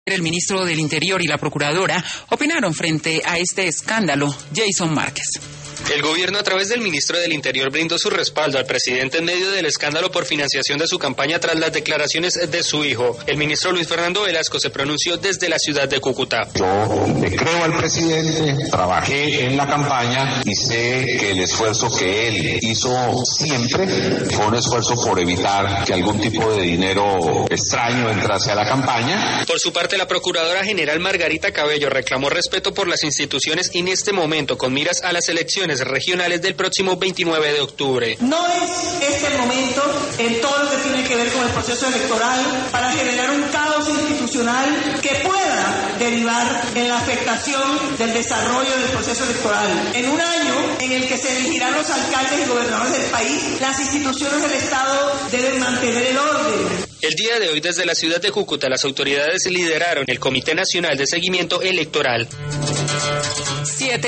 El ministro del Interior y la procuradora opinaron frente a este escándalo. Jason Márquez. El gobierno, a través del ministro del Interior, brindó su respaldo al presidente en medio del escándalo por financiación de su campaña tras las declaraciones de su hijo. El ministro Luis Fernando Velasco se pronunció desde la ciudad de Cúcuta. Yo le creo al presidente, trabajé en la campaña y sé que el esfuerzo que él hizo siempre fue un esfuerzo por evitar que algún tipo de dinero extraño entrase a la campaña. Por su parte, la procuradora general Margarita Cabello reclamó respeto por las instituciones en este momento, con miras a las elecciones regionales del próximo 29 de octubre. No es este el momento en todo lo que tiene que ver con el proceso electoral para generar un caos institucional que pueda derivar en la afectación del desarrollo del proceso electoral. En un año en el que se elegirán los alcaldes y gobernadores del país, las instituciones del Estado deben mantener el orden. El día de hoy, desde la ciudad de Cúcuta, las autoridades lideraron el Comité Nacional de Seguimiento Electoral.